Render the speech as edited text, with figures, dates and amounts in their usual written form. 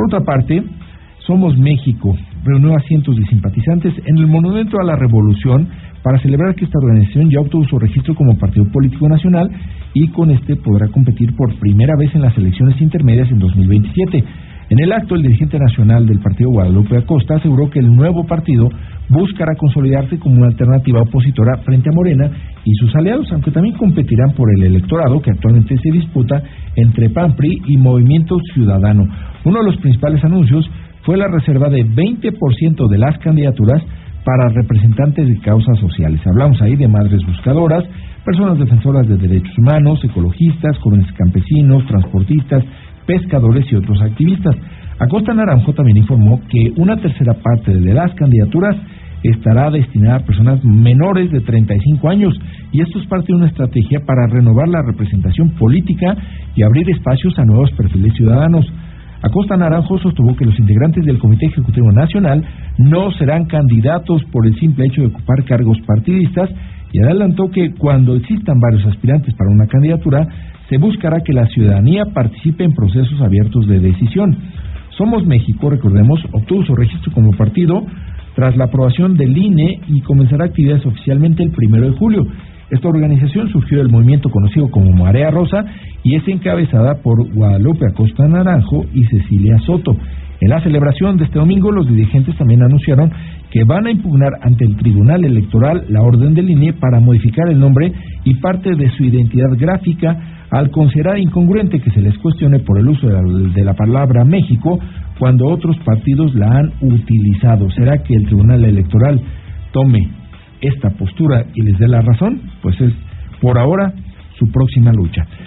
Por otra parte, Somos México reunió a cientos de simpatizantes en el Monumento a la Revolución para celebrar que esta organización ya obtuvo su registro como partido político nacional y con este podrá competir por primera vez en las elecciones intermedias en 2027. En el acto, el dirigente nacional del partido, Guadalupe Acosta, aseguró que el nuevo partido buscará consolidarse como una alternativa opositora frente a Morena y sus aliados, aunque también competirán por el electorado que actualmente se disputa entre PAN, PRI y Movimiento Ciudadano. Uno de los principales anuncios fue la reserva de 20% de las candidaturas para representantes de causas sociales. Hablamos ahí de madres buscadoras, personas defensoras de derechos humanos, ecologistas, jóvenes campesinos, transportistas, pescadores y otros activistas. Acosta Naranjo también informó que una tercera parte de las candidaturas estará destinada a personas menores de 35 años, y esto es parte de una estrategia para renovar la representación política y abrir espacios a nuevos perfiles ciudadanos. Acosta Naranjo sostuvo que los integrantes del Comité Ejecutivo Nacional no serán candidatos por el simple hecho de ocupar cargos partidistas, y adelantó que cuando existan varios aspirantes para una candidatura, se buscará que la ciudadanía participe en procesos abiertos de decisión. Somos México, recordemos, obtuvo su registro como partido tras la aprobación del INE y comenzará actividades oficialmente el 1 de julio. Esta organización surgió del movimiento conocido como Marea Rosa y es encabezada por Guadalupe Acosta Naranjo y Cecilia Soto. En la celebración de este domingo, los dirigentes también anunciaron que van a impugnar ante el Tribunal Electoral la orden del INE para modificar el nombre y parte de su identidad gráfica, al considerar incongruente que se les cuestione por el uso de la palabra México cuando otros partidos la han utilizado. ¿Será que el Tribunal Electoral tome esta postura y les dé la razón? Pues es, por ahora, su próxima lucha.